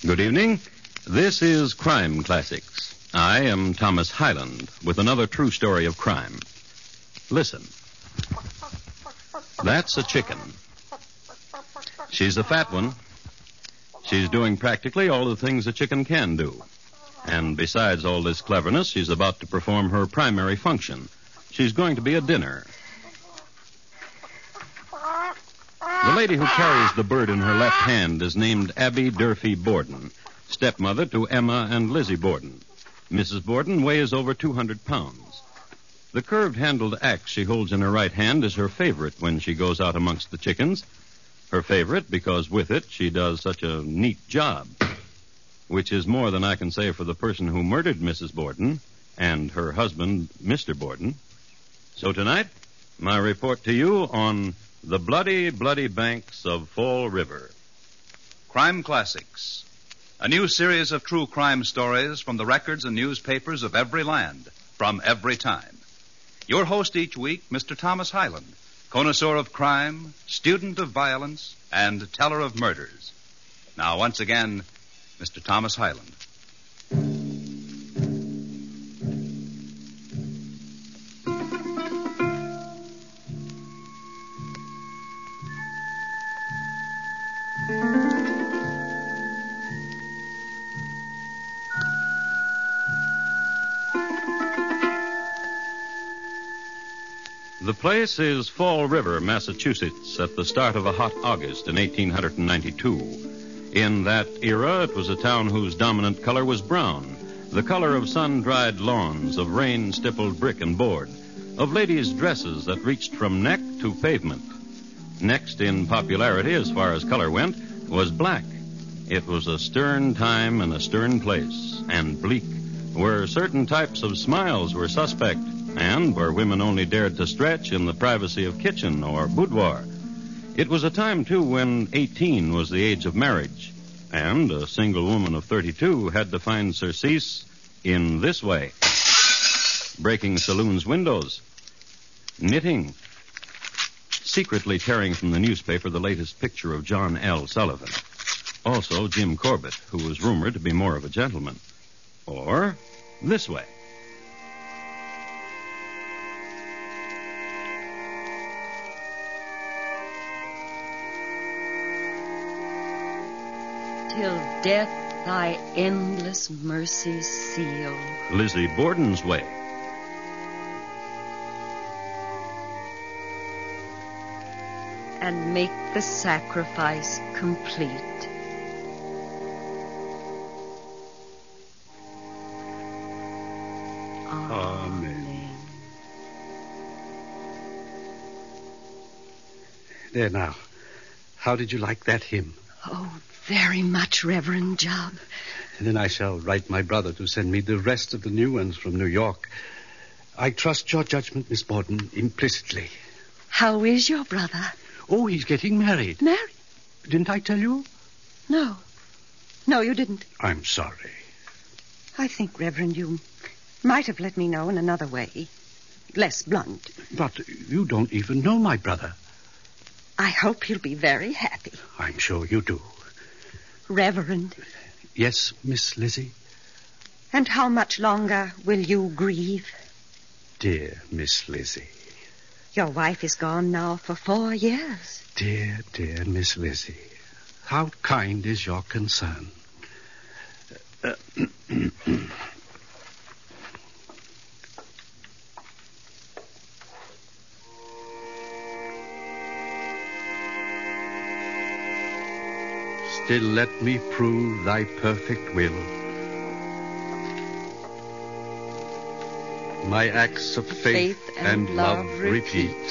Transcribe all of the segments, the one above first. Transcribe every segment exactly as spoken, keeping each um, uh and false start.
Good evening. This is Crime Classics. I am Thomas Hyland with another true story of crime. Listen. That's a chicken. She's a fat one. She's doing practically all the things a chicken can do. And besides all this cleverness, she's about to perform her primary function. She's going to be a dinner. The lady who carries the bird in her left hand is named Abby Durfee Borden, stepmother to Emma and Lizzie Borden. Missus Borden weighs over two hundred pounds. The curved-handled axe she holds in her right hand is her favorite when she goes out amongst the chickens. Her favorite because with it she does such a neat job, which is more than I can say for the person who murdered Missus Borden and her husband, Mister Borden. So tonight, my report to you on the bloody, bloody banks of Fall River. Crime Classics, a new series of true crime stories from the records and newspapers of every land, from every time. Your host each week, Mister Thomas Hyland, connoisseur of crime, student of violence, and teller of murders. Now, once again, Mister Thomas Hyland. The place is Fall River, Massachusetts, at the start of a hot August in eighteen ninety-two. In that era, it was a town whose dominant color was brown, the color of sun-dried lawns, of rain-stippled brick and board, of ladies' dresses that reached from neck to pavement. Next in popularity, as far as color went, was black. It was a stern time and a stern place, and bleak, where certain types of smiles were suspect, and where women only dared to stretch in the privacy of kitchen or boudoir. It was a time, too, when eighteen was the age of marriage, and a single woman of thirty-two had to find surcease in this way: breaking saloons' windows, knitting, secretly tearing from the newspaper the latest picture of John L. Sullivan, also Jim Corbett, who was rumored to be more of a gentleman, or this way. Till death thy endless mercies seal. Lizzie Borden's way. And make the sacrifice complete. Amen. There now. How did you like that hymn? Oh, very much, Reverend Job. And then I shall write my brother to send me the rest of the new ones from New York. I trust your judgment, Miss Borden, implicitly. How is your brother? Oh, he's getting married. Married? Didn't I tell you? No. No, you didn't. I'm sorry. I think, Reverend, you might have let me know in another way. Less blunt. But you don't even know my brother. I hope he'll be very happy. I'm sure you do. Reverend. Yes, Miss Lizzie? And how much longer will you grieve? Dear Miss Lizzie. Your wife is gone now for four years. Dear, dear Miss Lizzie. How kind is your concern. Uh, Still let me prove thy perfect will. My acts of faith, faith and, and love, love repeat. repeat.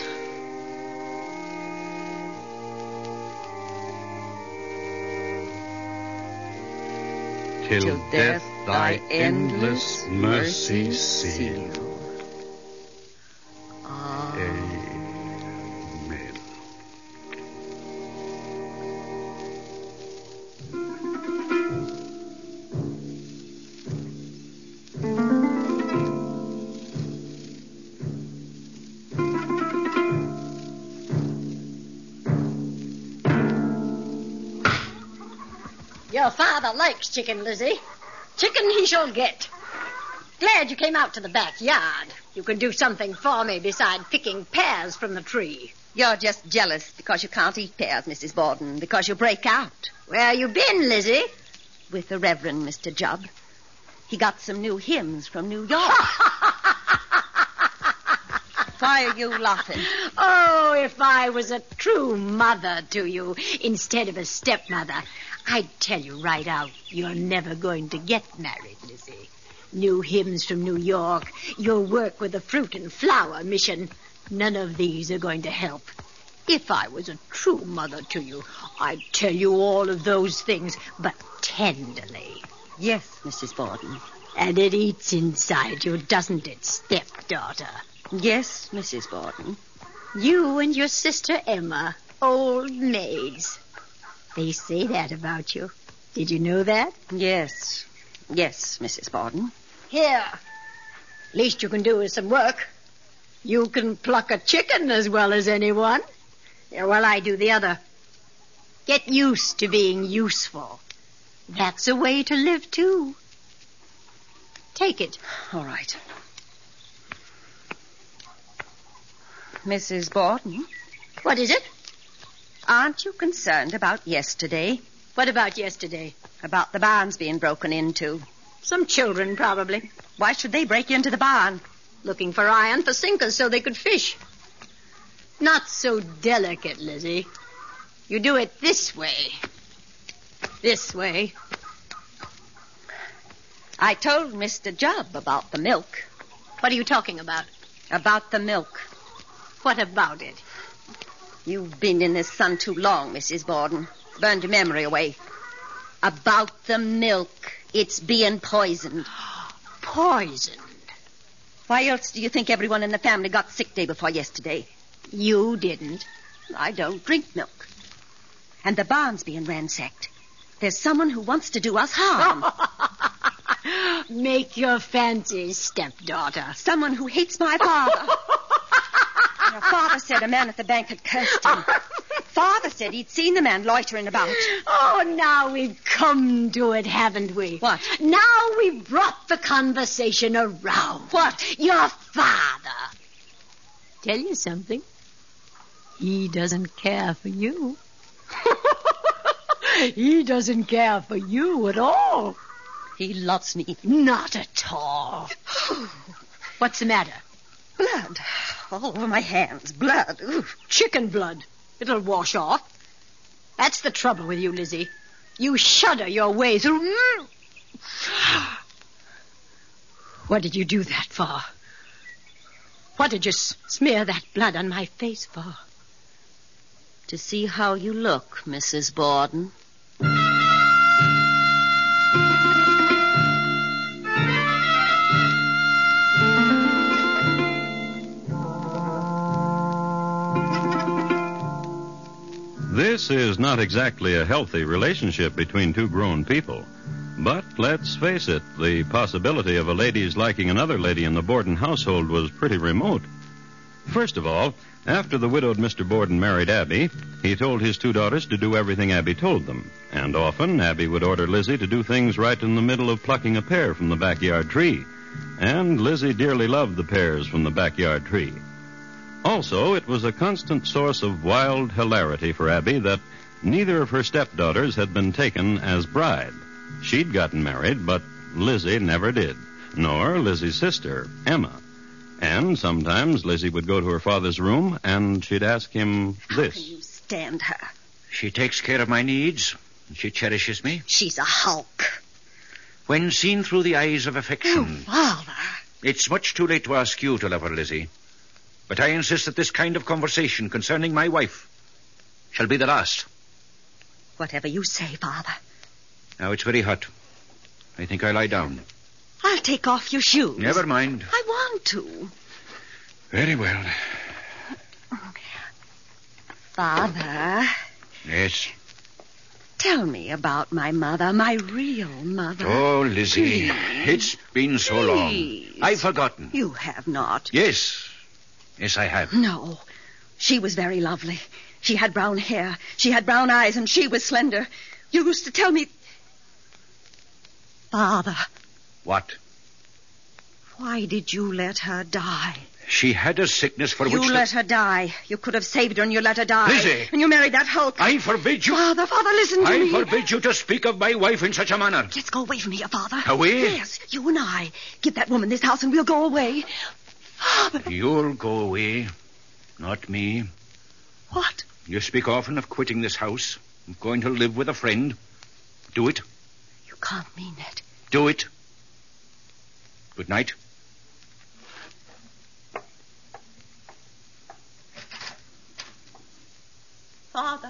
Till, Till death death thy thy endless endless mercy mercy seal. seal. Ah. Amen. Your father likes chicken, Lizzie. Chicken he shall get. Glad you came out to the backyard. You can do something for me beside picking pears from the tree. You're just jealous because you can't eat pears, Missus Borden, because you break out. Where you been, Lizzie? With the Reverend Mister Jubb. He got some new hymns from New York. Why are you laughing? Oh, if I was a true mother to you instead of a stepmother, I'd tell you right out, you're never going to get married, Lizzie. New hymns from New York, your work with the Fruit and Flower Mission, none of these are going to help. If I was a true mother to you, I'd tell you all of those things, but tenderly. Yes, Missus Borden. And it eats inside you, doesn't it, stepdaughter? Yes, Missus Borden. You and your sister Emma, old maids. They say that about you. Did you know that? Yes. Yes, Missus Borden. Here. Least you can do is some work. You can pluck a chicken as well as anyone. Yeah, well, I do the other. Get used to being useful. That's a way to live, too. Take it. All right. Missus Borden? What is it? Aren't you concerned about yesterday? What about yesterday? About the barns being broken into. Some children, probably. Why should they break into the barn? Looking for iron for sinkers so they could fish. Not so delicate, Lizzie. You do it this way. This way. I told Mister Jubb about the milk. What are you talking about? About the milk. What about it? You've been in the sun too long, Missus Borden. Burned your memory away. About the milk. It's being poisoned. Poisoned? Why else do you think everyone in the family got sick day before yesterday? You didn't. I don't drink milk. And the barn's being ransacked. There's someone who wants to do us harm. Make your fancies, stepdaughter. Someone who hates my father. Your father said a man at the bank had cursed him. Father said he'd seen the man loitering about. Oh, now we've come to it, haven't we? What? Now we've brought the conversation around. What? Your father. Tell you something. He doesn't care for you. He doesn't care for you at all. He loves me. Not at all. What's the matter? Blood. All over my hands. Blood. Ooh. Chicken blood. It'll wash off. That's the trouble with you, Lizzie. You shudder your way through. What did you do that for? What did you s- smear that blood on my face for? To see how you look, Missus Borden. This is not exactly a healthy relationship between two grown people. But let's face it, the possibility of a lady's liking another lady in the Borden household was pretty remote. First of all, after the widowed Mister Borden married Abby, he told his two daughters to do everything Abby told them. And often, Abby would order Lizzie to do things right in the middle of plucking a pear from the backyard tree. And Lizzie dearly loved the pears from the backyard tree. Also, it was a constant source of wild hilarity for Abby that neither of her stepdaughters had been taken as bride. She'd gotten married, but Lizzie never did, nor Lizzie's sister, Emma. And sometimes Lizzie would go to her father's room, and she'd ask him this. How can you stand her? She takes care of my needs, and she cherishes me. She's a hulk. When seen through the eyes of affection... Oh, Father. It's much too late to ask you to love her, Lizzie. But I insist that this kind of conversation concerning my wife shall be the last. Whatever you say, Father. Now, it's very hot. I think I'll lie down. I'll take off your shoes. Never mind. I want to. Very well. Father. Yes? Tell me about my mother, my real mother. Oh, Lizzie, Please. it's been so Please. long. I've forgotten. You have not. Yes. Yes, I have. No. She was very lovely. She had brown hair. She had brown eyes, and she was slender. You used to tell me... Father, What? why did you let her die? She had a sickness for You which... let the... her die. You could have saved her and you let her die. Lizzie! And you married that hulk. I forbid you... Father, Father, listen to I me. forbid you to speak of my wife in such a manner. Let's go away from here, Father. Away? Yes, you and I. Give that woman this house and we'll go away. Father. You'll go away, not me. What? You speak often of quitting this house, of going to live with a friend. Do it. You can't mean it. Do it. Good night. Father.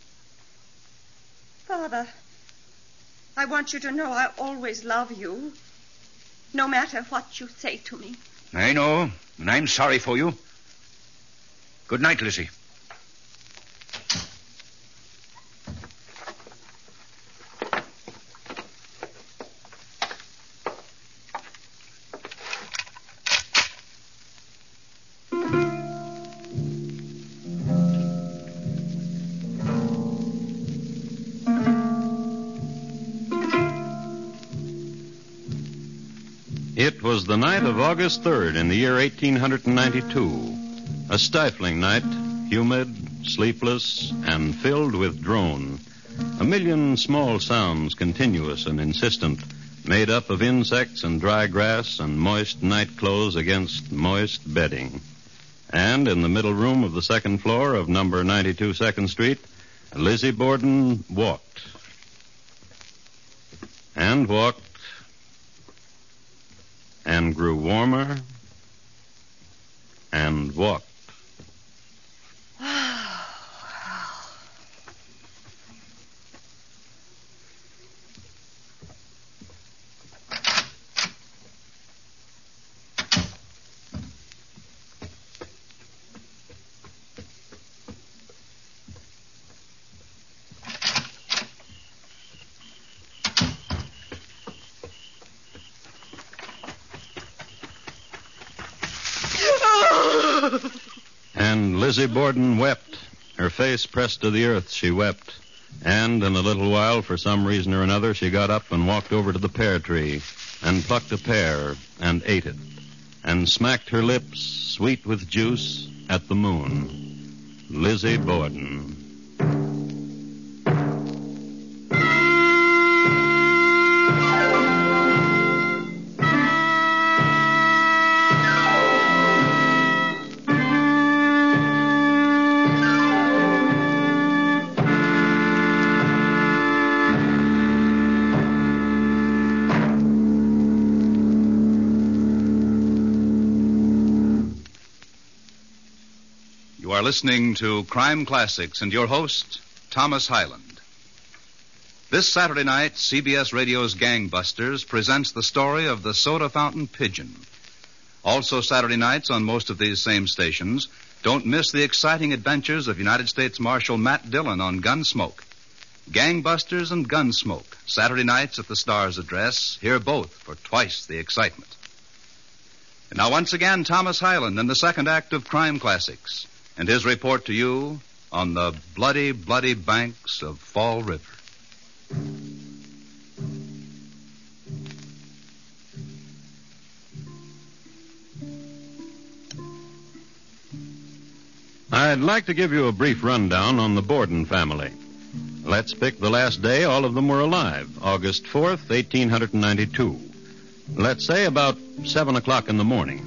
Father, I want you to know I always love you, no matter what you say to me. I know, and I'm sorry for you. Good night, Lizzie. It was the night of August third in the year eighteen ninety-two. A stifling night, humid, sleepless, and filled with drone. A million small sounds, continuous and insistent, made up of insects and dry grass and moist night clothes against moist bedding. And in the middle room of the second floor of number ninety-two Second Street, Lizzie Borden walked. And walked. And grew warmer. And walked. And Lizzie Borden wept. Her face pressed to the earth, she wept. And in a little while, for some reason or another, she got up and walked over to the pear tree and plucked a pear and ate it and smacked her lips, sweet with juice, at the moon. Lizzie Borden. You are listening to Crime Classics and your host, Thomas Hyland. This Saturday night, C B S Radio's Gangbusters presents the story of the soda fountain pigeon. Also Saturday nights on most of these same stations, don't miss the exciting adventures of United States Marshal Matt Dillon on Gunsmoke. Gangbusters and Gunsmoke, Saturday nights at the Star's address. Hear both for twice the excitement. And now once again, Thomas Hyland in the second act of Crime Classics, and his report to you on the bloody, bloody banks of Fall River. I'd like to give you a brief rundown on the Borden family. Let's pick the last day all of them were alive, August fourth, eighteen ninety-two. Let's say about seven o'clock in the morning.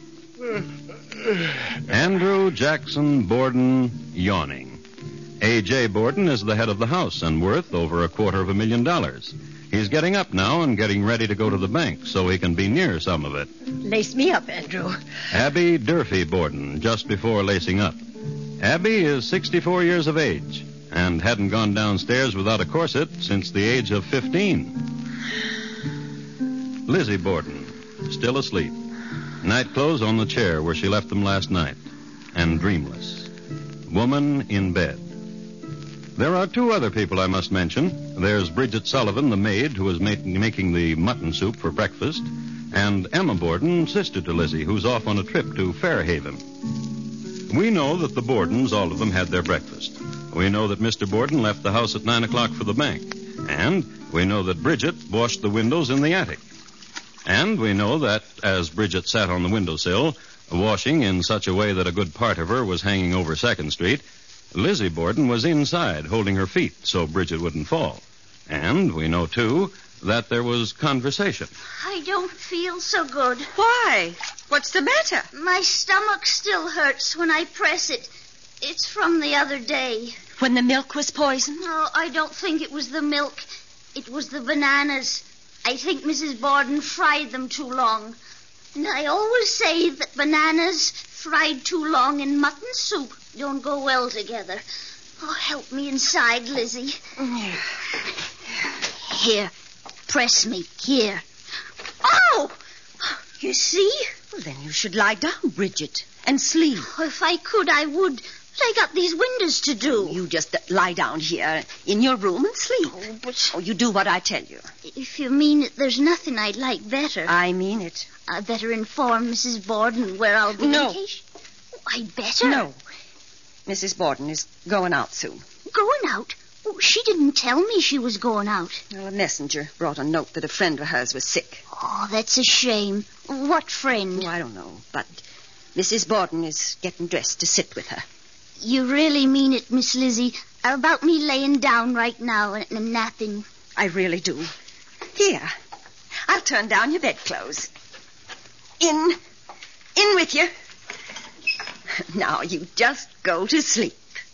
Andrew Jackson Borden, yawning. A J. Borden is the head of the house and worth over a quarter of a million dollars. He's getting up now and getting ready to go to the bank so he can be near some of it. Lace me up, Andrew. Abby Durfee Borden, just before lacing up. Abby is sixty-four years of age and hadn't gone downstairs without a corset since the age of fifteen. Lizzie Borden, still asleep. Night clothes on the chair where she left them last night. And dreamless. Woman in bed. There are two other people I must mention. There's Bridget Sullivan, the maid, who is make, making the mutton soup for breakfast, and Emma Borden, sister to Lizzie, who's off on a trip to Fairhaven. We know that the Bordens, all of them, had their breakfast. We know that Mister Borden left the house at nine o'clock for the bank, And we know that Bridget washed the windows in the attic. And we know that as Bridget sat on the windowsill, washing in such a way that a good part of her was hanging over Second Street, Lizzie Borden was inside holding her feet so Bridget wouldn't fall. And we know, too, that there was conversation. I don't feel so good. Why? What's the matter? My stomach still hurts when I press it. It's from the other day. When the milk was poisoned? No, I don't think it was the milk. It was the bananas. I think Missus Borden fried them too long. And I always say that bananas fried too long in mutton soup don't go well together. Oh, help me inside, Lizzie. Here, press me. Here. Oh! You see? Well, then you should lie down, Bridget, and sleep. Oh, if I could, I would. But I got these windows to do. You just uh, lie down here in your room and sleep. Oh, but... Oh, you do what I tell you. If you mean it, there's nothing I'd like better. I mean it. I'd better inform Missus Borden where I'll be No. on vacation. Oh, I'd better. No. Missus Borden is going out soon. Going out? Oh, she didn't tell me she was going out. Well, a messenger brought a note that a friend of hers was sick. Oh, that's a shame. What friend? Oh, I don't know, but Missus Borden is getting dressed to sit with her. You really mean it, Miss Lizzie, about me laying down right now and, and napping? I really do. Here, I'll turn down your bedclothes. In. In with you. Now you just go to sleep.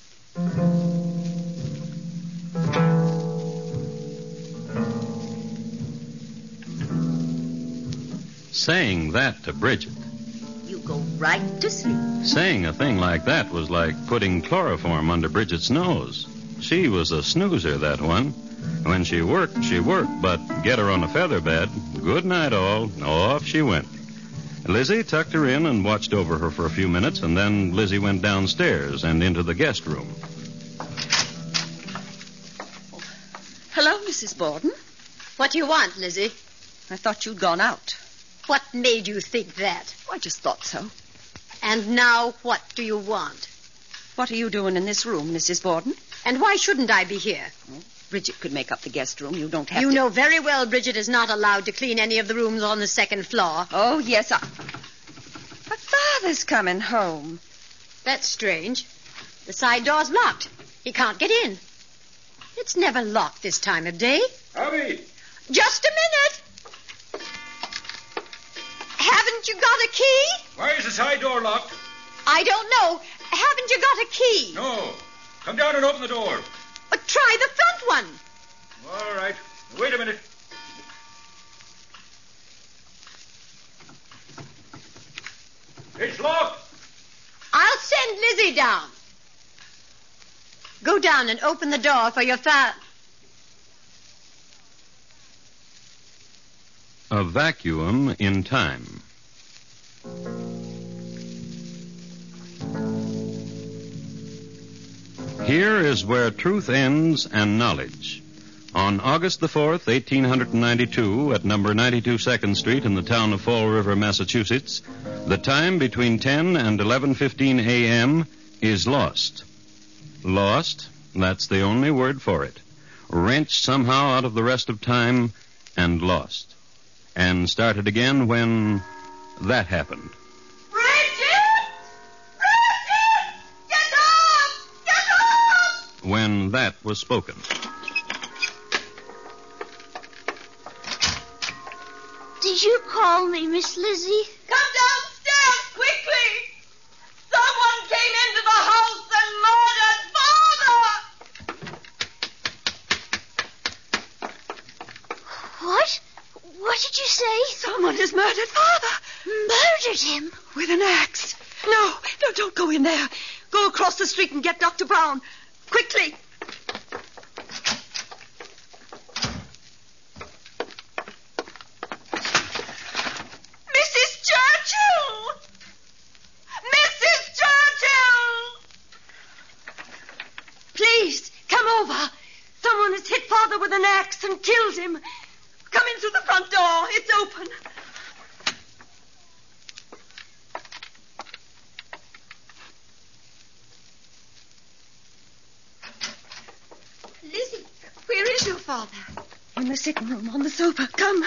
Saying that to Bridget, You go right to sleep. saying a thing like that was like putting chloroform under Bridget's nose. She was a snoozer, that one. When she worked, she worked, but get her on a feather bed, good night all, off she went. Lizzie tucked her in and watched over her for a few minutes, and then Lizzie went downstairs and into the guest room. Hello, Missus Borden. What do you want, Lizzie? I thought you'd gone out. What made you think that? I just thought so. And now what do you want? What are you doing in this room, Missus Borden? And why shouldn't I be here? Bridget could make up the guest room. You don't have You to... know very well Bridget is not allowed to clean any of the rooms on the second floor. Oh, yes, I... But Father's coming home. That's strange. The side door's locked. He can't get in. It's never locked this time of day. Abby! Just a minute. Haven't you got a key? Why is the side door locked? I don't know. Haven't you got a key? No. Come down and open the door. Uh, try the front one. All right. Wait a minute. It's locked. I'll send Lizzie down. Go down and open the door for your fa... A vacuum in time. Here is where truth ends and knowledge. On August the fourth, eighteen ninety-two, at number ninety-two Second Street in the town of Fall River, Massachusetts, the time between ten and eleven fifteen a.m. is lost. Lost, that's the only word for it. Wrenched somehow out of the rest of time and lost. And started again when that happened. Bridget! Bridget! Get up! Get up! When that was spoken. Did you call me, Miss Lizzie? Come downstairs, quickly! Someone came into the house and murdered Father! What? What did you say? Someone has murdered Father. Murdered him? With an axe. No, no, don't go in there. Go across the street and get Doctor Brown. Quickly. Missus Churchill! Missus Churchill! Please, come over. Someone has hit Father with an axe and killed him. Come in through the front door. It's open. Lizzie, where is your father? sitting room on the sofa. Come.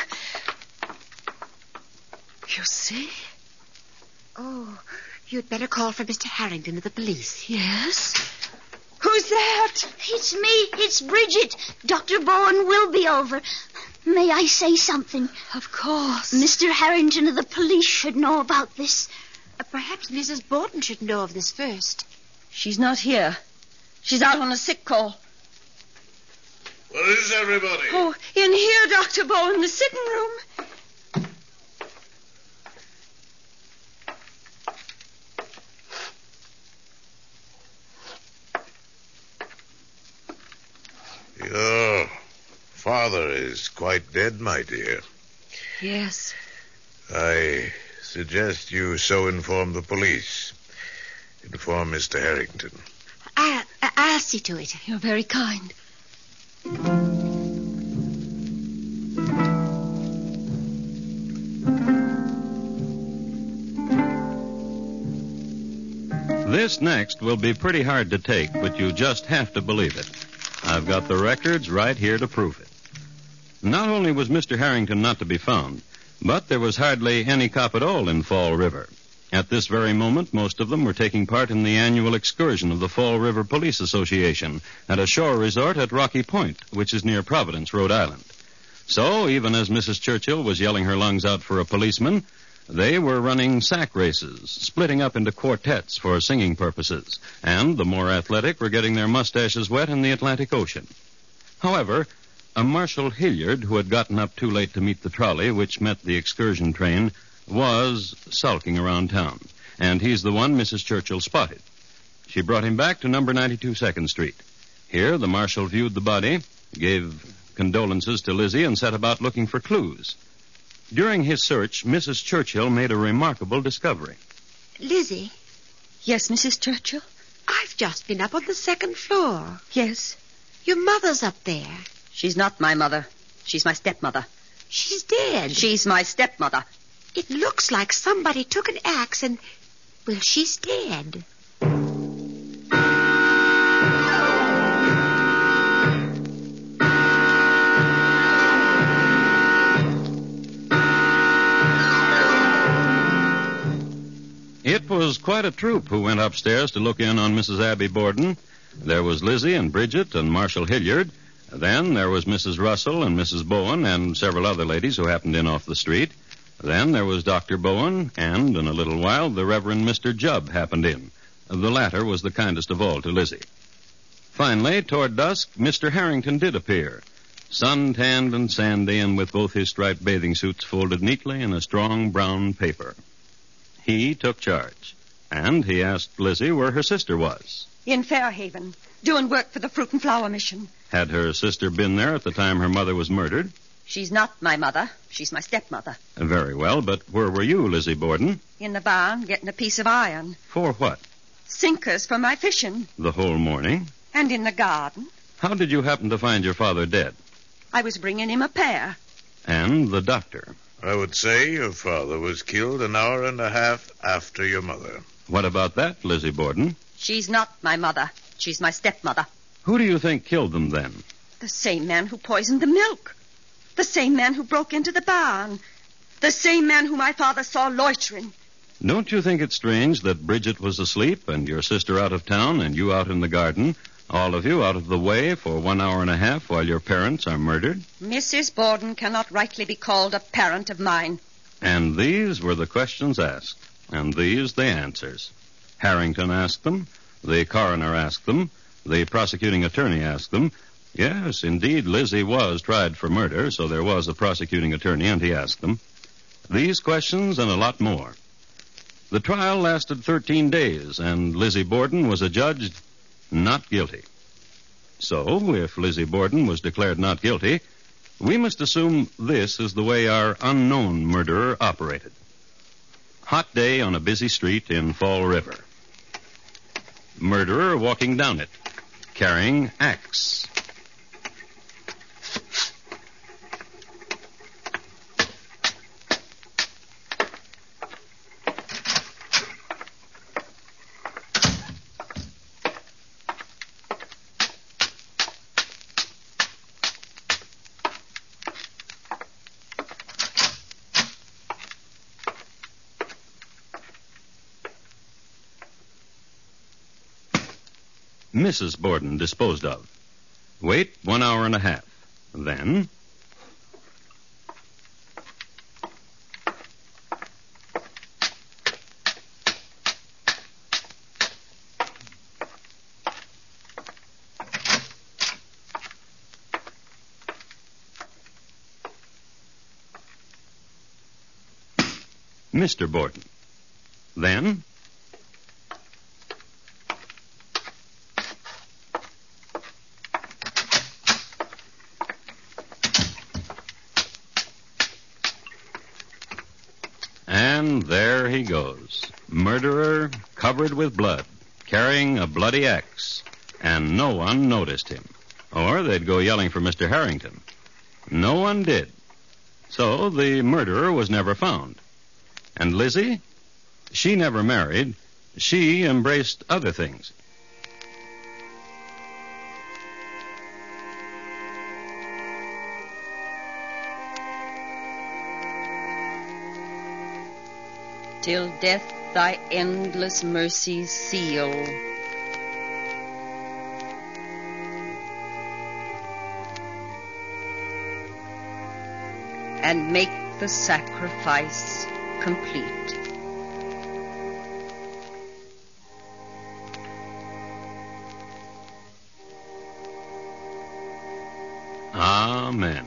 You see? Oh, you'd better call for Mister Harrington of the police. Yes? Who's that? It's me. It's Bridget. Doctor Bowen will be over. May I say something? Of course. Mister Harrington of the police should know about this. Uh, perhaps Missus Borden should know of this first. She's not here. She's out on a sick call. Where is everybody? Oh, in here, Doctor Bowen, the sitting room. Your father is quite dead, my dear. Yes. I suggest you so inform the police. Inform Mister Harrington. I, I, I'll see to it. You're very kind. This next will be pretty hard to take, but you just have to believe it. I've got the records right here to prove it. Not only was Mister Harrington not to be found, but there was hardly any cop at all in Fall River. At this very moment, most of them were taking part in the annual excursion of the Fall River Police Association at a shore resort at Rocky Point, which is near Providence, Rhode Island. So, even as Missus Churchill was yelling her lungs out for a policeman, they were running sack races, splitting up into quartets for singing purposes, and the more athletic were getting their mustaches wet in the Atlantic Ocean. However, a Marshal Hilliard, who had gotten up too late to meet the trolley which met the excursion train, was sulking around town, and he's the one Missus Churchill spotted. She brought him back to number ninety-two second Street. Here, the marshal viewed the body, gave condolences to Lizzie, and set about looking for clues. During his search, Missus Churchill made a remarkable discovery. Lizzie? Yes, Missus Churchill? I've just been up on the second floor. Yes. Your mother's up there. She's not my mother. She's my stepmother. She's dead. She's my stepmother. It looks like somebody took an axe and... well, she's dead. It was quite a troop who went upstairs to look in on Missus Abby Borden. There was Lizzie and Bridget and Marshal Hilliard. Then there was Missus Russell and Missus Bowen and several other ladies who happened in off the street. Then there was Doctor Bowen, and in a little while the Reverend Mister Jubb happened in. The latter was the kindest of all to Lizzie. Finally, toward dusk, Mister Harrington did appear, sun-tanned and sandy, and with both his striped bathing suits folded neatly in a strong brown paper. He took charge, and he asked Lizzie where her sister was. In Fairhaven, doing work for the Fruit and Flower Mission. Had her sister been there at the time her mother was murdered? She's not my mother. She's my stepmother. Very well, but where were you, Lizzie Borden? In the barn, getting a piece of iron. For what? Sinkers for my fishing. The whole morning? And in the garden. How did you happen to find your father dead? I was bringing him a pear. And the doctor? I would say your father was killed an hour and a half after your mother. What about that, Lizzie Borden? She's not my mother. She's my stepmother. Who do you think killed them then? The same man who poisoned the milk. The same man who broke into the barn. The same man who my father saw loitering. Don't you think it strange that Bridget was asleep and your sister out of town and you out in the garden, all of you out of the way for one hour and a half while your parents are murdered? Missus Borden cannot rightly be called a parent of mine. And these were the questions asked, and these the answers. Harrington asked them, the coroner asked them, the prosecuting attorney asked them. Yes, indeed, Lizzie was tried for murder, so there was a prosecuting attorney, and he asked them. These questions and a lot more. The trial lasted thirteen days, and Lizzie Borden was adjudged not guilty. So, if Lizzie Borden was declared not guilty, we must assume this is the way our unknown murderer operated. Hot day on a busy street in Fall River. Murderer walking down it, carrying axe. Missus Borden disposed of. Wait one hour and a half. Then... Mister Borden. Then... And there he goes. Murderer, covered with blood, carrying a bloody axe. And no one noticed him. Or they'd go yelling for Mister Harrington. No one did. So the murderer was never found. And Lizzie? She never married. She embraced other things. Till death thy endless mercies seal. And make the sacrifice complete. Amen.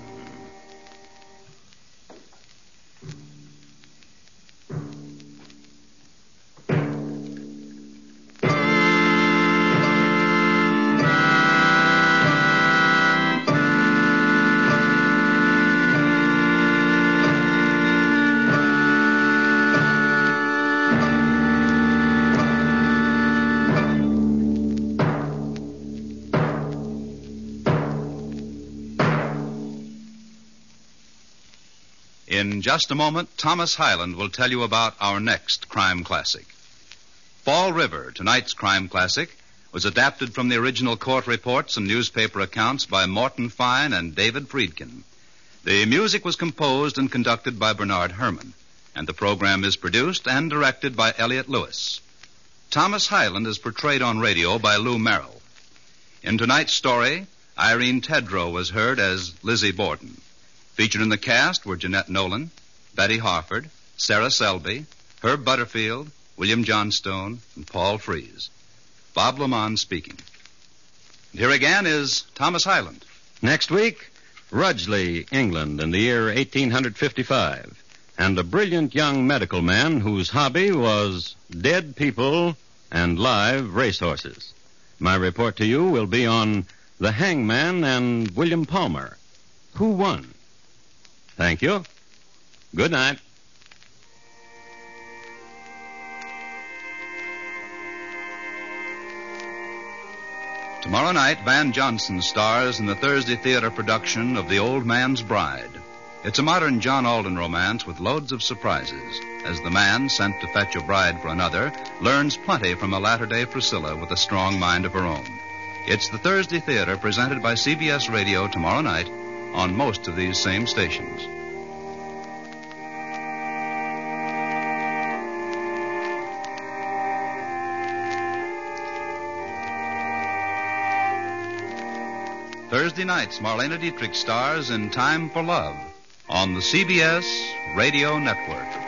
In just a moment, Thomas Hyland will tell you about our next crime classic. Fall River, tonight's crime classic, was adapted from the original court reports and newspaper accounts by Morton Fine and David Friedkin. The music was composed and conducted by Bernard Herrmann, and the program is produced and directed by Elliott Lewis. Thomas Hyland is portrayed on radio by Lou Merrill. In tonight's story, Irene Tedrow was heard as Lizzie Borden. Featured in the cast were Jeanette Nolan, Betty Harford, Sarah Selby, Herb Butterfield, William Johnstone, and Paul Frees. Bob Lamont speaking. And here again is Thomas Hyland. Next week, Rudgley, England, in the year eighteen fifty-five, and a brilliant young medical man whose hobby was dead people and live racehorses. My report to you will be on The Hangman and William Palmer. Who won? Thank you. Good night. Tomorrow night, Van Johnson stars in the Thursday theater production of The Old Man's Bride. It's a modern John Alden romance with loads of surprises, as the man, sent to fetch a bride for another, learns plenty from a latter-day Priscilla with a strong mind of her own. It's the Thursday theater presented by C B S Radio tomorrow night on most of these same stations. Thursday nights, Marlena Dietrich stars in Time for Love on the C B S Radio Network.